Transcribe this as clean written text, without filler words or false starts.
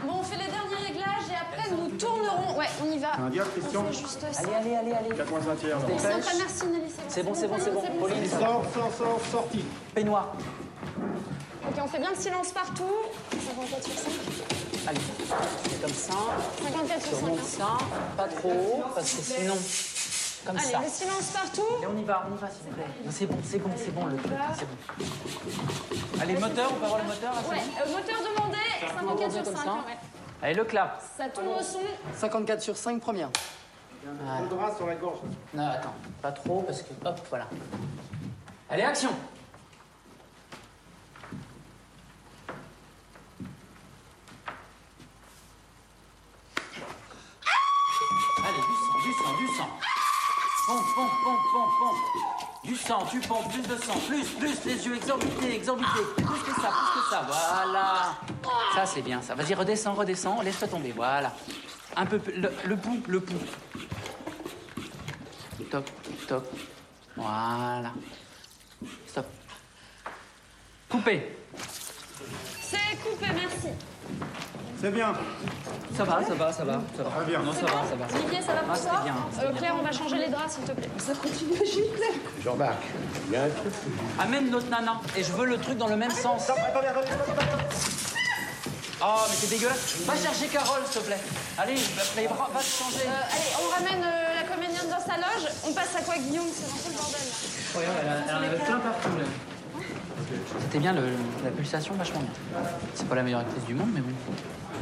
Bon, on fait les derniers réglages et après nous tournerons. Ouais, on y va. Un diable, Christian. On fait juste ça. Allez. 4 tiers. C'est sympa, merci Nelly. C'est bon. Pauline, Sors, sorti. peignoir. Ok, on fait bien le silence partout. 54 sur 5. Allez, c'est comme ça. 54 sur 5. Remonte ça, pas trop haut, parce que sinon, comme Allez, ça. le silence partout. Et on y va, s'il vous plaît. Non, c'est bon, le truc, c'est bon. Allez, moteur, on peut avoir le moteur là, Ouais, moteur demandé, 54 sur 5. comme ça. Ouais. Allez, le clap. Ça tourne au son. 54 sur 5, première. Le bras sur la gorge. Non, attends, pas trop, parce que, hop, voilà. Allez, action. Allez, du sang. Pompe. Du sang, tu pompes, plus de sang, plus, les yeux exorbités. Plus que ça, voilà. Ça, c'est bien, ça. Vas-y, redescends, laisse-toi tomber, voilà. Un peu, le pouls. Toc. Voilà. Stop. Coupé. C'est coupé, merci. C'est bien. Ça va. Très bien. Non, ça va. Olivier, ça va pour c'était toi bien, c'était bien. Claire, on va changer les draps, s'il te plaît. Ça continue à gicler. Jean-Marc, il y a un truc. Amène notre nana. Et je veux le truc dans le même sens. Attendez. Oh, mais c'est dégueulasse. Va chercher Carole, s'il te plaît. Allez, va te changer. Allez, on ramène la comédienne dans sa loge. On passe à quoi, Guillaume? C'est un peu le bordel, là. Ouais, elle en avait plein partout, là. C'était bien, la pulsation, vachement bien. C'est pas la meilleure actrice du monde, mais bon.